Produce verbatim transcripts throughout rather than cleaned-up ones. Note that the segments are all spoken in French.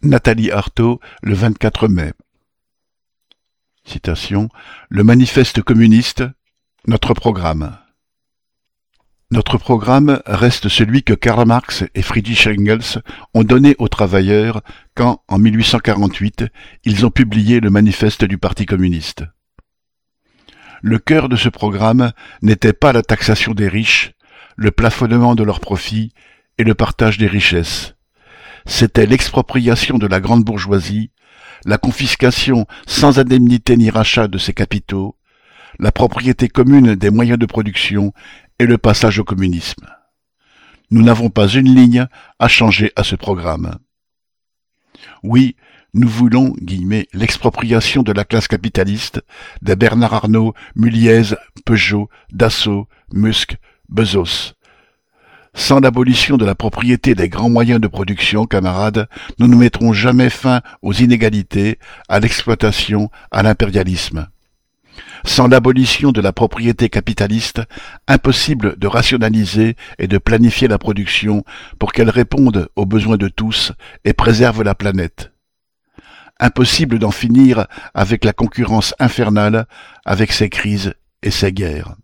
Nathalie Arthaud, le vingt-quatre mai. Citation. Le manifeste communiste, notre programme. Notre programme reste celui que Karl Marx et Friedrich Engels ont donné aux travailleurs quand, en mille huit cent quarante-huit, ils ont publié le manifeste du Parti communiste. Le cœur de ce programme n'était pas la taxation des riches, le plafonnement de leurs profits et le partage des richesses. C'était l'expropriation de la grande bourgeoisie, la confiscation sans indemnité ni rachat de ses capitaux, la propriété commune des moyens de production et le passage au communisme. Nous n'avons pas une ligne à changer à ce programme. Oui, nous voulons, guillemets, l'expropriation de la classe capitaliste, des Bernard Arnault, Muliez, Peugeot, Dassault, Musk, Bezos. Sans l'abolition de la propriété des grands moyens de production, camarades, nous ne mettrons jamais fin aux inégalités, à l'exploitation, à l'impérialisme. Sans l'abolition de la propriété capitaliste, impossible de rationaliser et de planifier la production pour qu'elle réponde aux besoins de tous et préserve la planète. Impossible d'en finir avec la concurrence infernale, avec ses crises et ses guerres.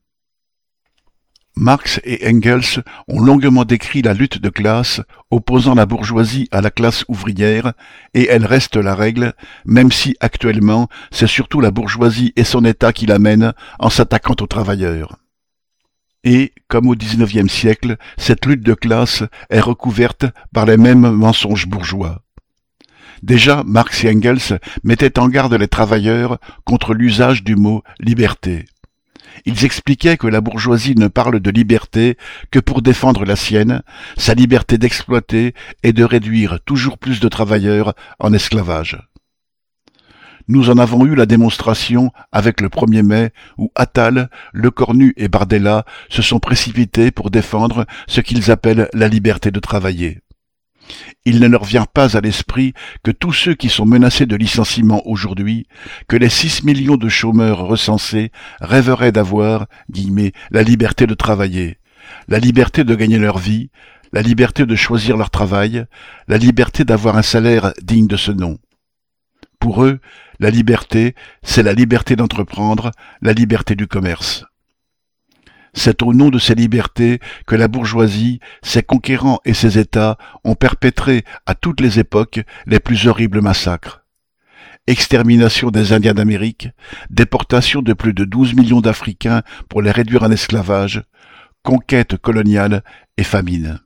Marx et Engels ont longuement décrit la lutte de classe opposant la bourgeoisie à la classe ouvrière, et elle reste la règle, même si actuellement c'est surtout la bourgeoisie et son État qui la mènent en s'attaquant aux travailleurs. Et, comme au dix-neuvième siècle, cette lutte de classe est recouverte par les mêmes mensonges bourgeois. Déjà, Marx et Engels mettaient en garde les travailleurs contre l'usage du mot « liberté ». Ils expliquaient que la bourgeoisie ne parle de liberté que pour défendre la sienne, sa liberté d'exploiter et de réduire toujours plus de travailleurs en esclavage. Nous en avons eu la démonstration avec le premier mai où Attal, Lecornu et Bardella se sont précipités pour défendre ce qu'ils appellent la liberté de travailler. Il ne leur vient pas à l'esprit que tous ceux qui sont menacés de licenciement aujourd'hui, que les six millions de chômeurs recensés rêveraient d'avoir, guillemets, la liberté de travailler, la liberté de gagner leur vie, la liberté de choisir leur travail, la liberté d'avoir un salaire digne de ce nom. Pour eux, la liberté, c'est la liberté d'entreprendre, la liberté du commerce. C'est au nom de ces libertés que la bourgeoisie, ses conquérants et ses États ont perpétré à toutes les époques les plus horribles massacres. Extermination des Indiens d'Amérique, déportation de plus de douze millions d'Africains pour les réduire en esclavage, conquête coloniale et famine.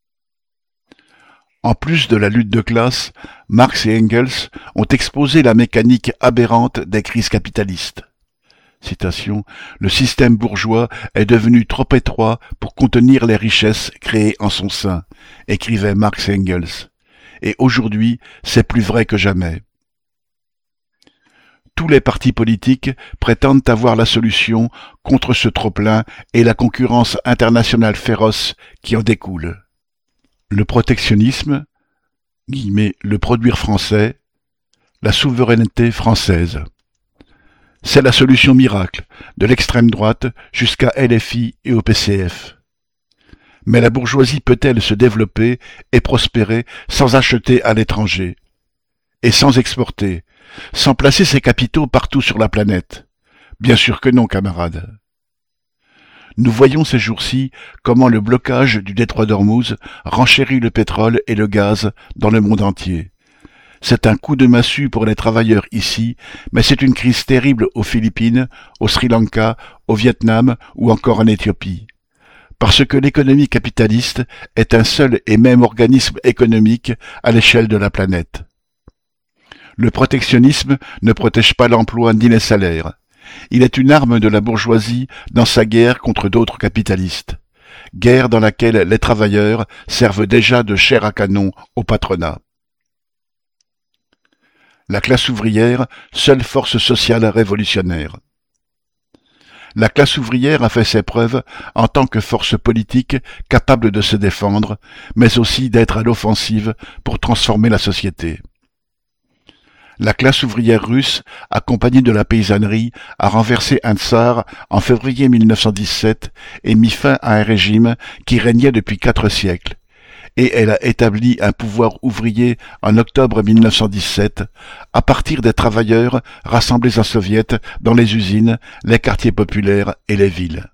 En plus de la lutte de classe, Marx et Engels ont exposé la mécanique aberrante des crises capitalistes. Citation, « Le système bourgeois est devenu trop étroit pour contenir les richesses créées en son sein », écrivaient Marx et Engels. Et aujourd'hui, c'est plus vrai que jamais. Tous les partis politiques prétendent avoir la solution contre ce trop-plein et la concurrence internationale féroce qui en découle. Le protectionnisme, guillemets, le produire français, la souveraineté française. C'est la solution miracle, de l'extrême droite jusqu'à L F I et au P C F. Mais la bourgeoisie peut-elle se développer et prospérer sans acheter à l'étranger, et sans exporter, sans placer ses capitaux partout sur la planète? Bien sûr que non, camarades. Nous voyons ces jours-ci comment le blocage du détroit d'Ormuz renchérit le pétrole et le gaz dans le monde entier. C'est un coup de massue pour les travailleurs ici, mais c'est une crise terrible aux Philippines, au Sri Lanka, au Vietnam ou encore en Éthiopie. Parce que l'économie capitaliste est un seul et même organisme économique à l'échelle de la planète. Le protectionnisme ne protège pas l'emploi ni les salaires. Il est une arme de la bourgeoisie dans sa guerre contre d'autres capitalistes. Guerre dans laquelle les travailleurs servent déjà de chair à canon au patronat. La classe ouvrière, seule force sociale révolutionnaire. La classe ouvrière a fait ses preuves en tant que force politique capable de se défendre, mais aussi d'être à l'offensive pour transformer la société. La classe ouvrière russe, accompagnée de la paysannerie, a renversé un tsar en février mille neuf cent dix-sept et mis fin à un régime qui régnait depuis quatre siècles. et elle a établi un pouvoir ouvrier en octobre mille neuf cent dix-sept, à partir des travailleurs rassemblés en soviets dans les usines, les quartiers populaires et les villes.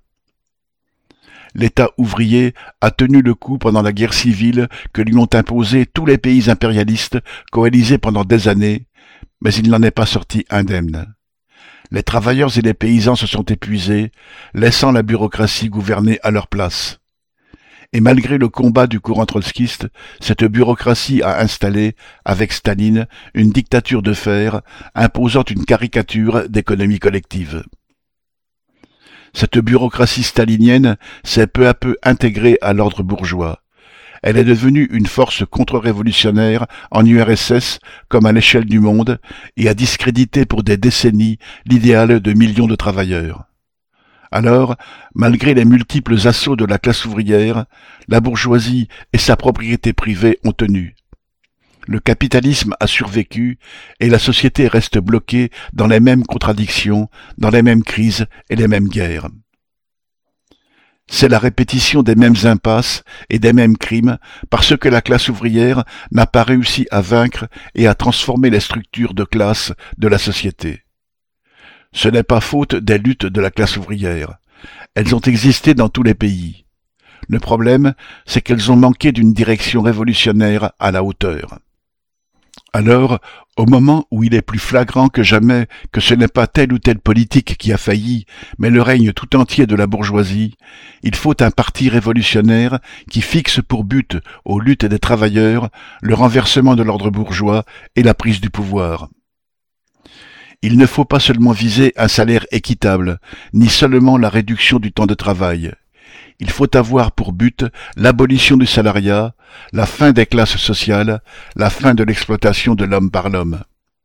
L'État ouvrier a tenu le coup pendant la guerre civile que lui ont imposé tous les pays impérialistes coalisés pendant des années, mais il n'en est pas sorti indemne. Les travailleurs et les paysans se sont épuisés, laissant la bureaucratie gouverner à leur place. Et malgré le combat du courant trotskiste, cette bureaucratie a installé, avec Staline, une dictature de fer, imposant une caricature d'économie collective. Cette bureaucratie stalinienne s'est peu à peu intégrée à l'ordre bourgeois. Elle est devenue une force contre-révolutionnaire en U R S S comme à l'échelle du monde et a discrédité pour des décennies l'idéal de millions de travailleurs. Alors, malgré les multiples assauts de la classe ouvrière, la bourgeoisie et sa propriété privée ont tenu. Le capitalisme a survécu et la société reste bloquée dans les mêmes contradictions, dans les mêmes crises et les mêmes guerres. C'est la répétition des mêmes impasses et des mêmes crimes parce que la classe ouvrière n'a pas réussi à vaincre et à transformer les structures de classe de la société. Ce n'est pas faute des luttes de la classe ouvrière. Elles ont existé dans tous les pays. Le problème, c'est qu'elles ont manqué d'une direction révolutionnaire à la hauteur. Alors, au moment où il est plus flagrant que jamais que ce n'est pas telle ou telle politique qui a failli, mais le règne tout entier de la bourgeoisie, il faut un parti révolutionnaire qui fixe pour but aux luttes des travailleurs le renversement de l'ordre bourgeois et la prise du pouvoir. Il ne faut pas seulement viser un salaire équitable, ni seulement la réduction du temps de travail. Il faut avoir pour but l'abolition du salariat, la fin des classes sociales, la fin de l'exploitation de l'homme par l'homme.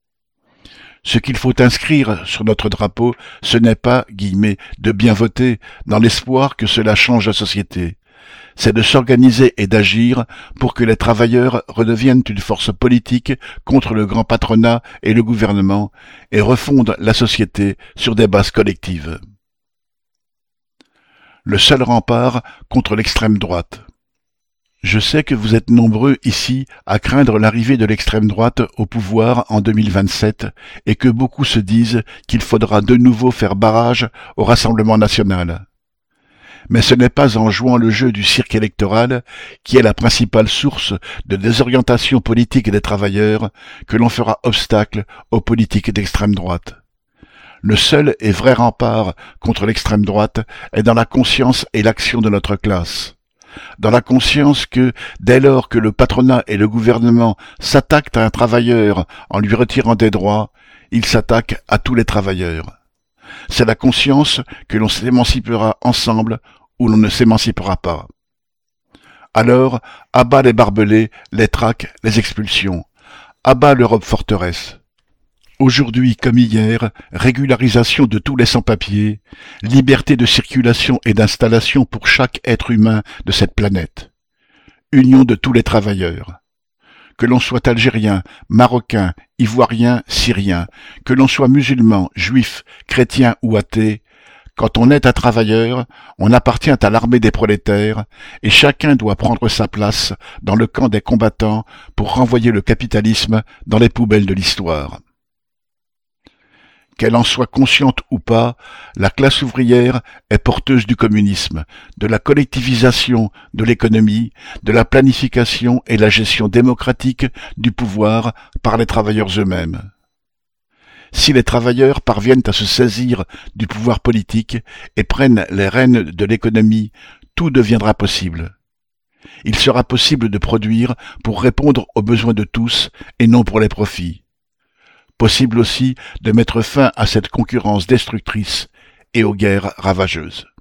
Ce qu'il faut inscrire sur notre drapeau, ce n'est pas, guillemets, de bien voter, dans l'espoir que cela change la société. C'est de s'organiser et d'agir pour que les travailleurs redeviennent une force politique contre le grand patronat et le gouvernement et refondent la société sur des bases collectives. Le seul rempart contre l'extrême droite. Je sais que vous êtes nombreux ici à craindre l'arrivée de l'extrême droite au pouvoir en deux mille vingt-sept et que beaucoup se disent qu'il faudra de nouveau faire barrage au Rassemblement national. Mais ce n'est pas en jouant le jeu du cirque électoral, qui est la principale source de désorientation politique des travailleurs, que l'on fera obstacle aux politiques d'extrême droite. Le seul et vrai rempart contre l'extrême droite est dans la conscience et l'action de notre classe. Dans la conscience que, dès lors que le patronat et le gouvernement s'attaquent à un travailleur en lui retirant des droits, ils s'attaquent à tous les travailleurs. C'est la conscience que l'on s'émancipera ensemble ou l'on ne s'émancipera pas. Alors, à bas les barbelés, les traques, les expulsions. À bas l'Europe forteresse. Aujourd'hui comme hier, régularisation de tous les sans-papiers, liberté de circulation et d'installation pour chaque être humain de cette planète. Union de tous les travailleurs. Que l'on soit algérien, marocain, ivoirien, syrien, que l'on soit musulman, juif, chrétien ou athée, quand on est un travailleur, on appartient à l'armée des prolétaires et chacun doit prendre sa place dans le camp des combattants pour renvoyer le capitalisme dans les poubelles de l'histoire. Qu'elle en soit consciente ou pas, la classe ouvrière est porteuse du communisme, de la collectivisation de l'économie, de la planification et la gestion démocratique du pouvoir par les travailleurs eux-mêmes. Si les travailleurs parviennent à se saisir du pouvoir politique et prennent les rênes de l'économie, tout deviendra possible. Il sera possible de produire pour répondre aux besoins de tous et non pour les profits. Possible aussi de mettre fin à cette concurrence destructrice et aux guerres ravageuses.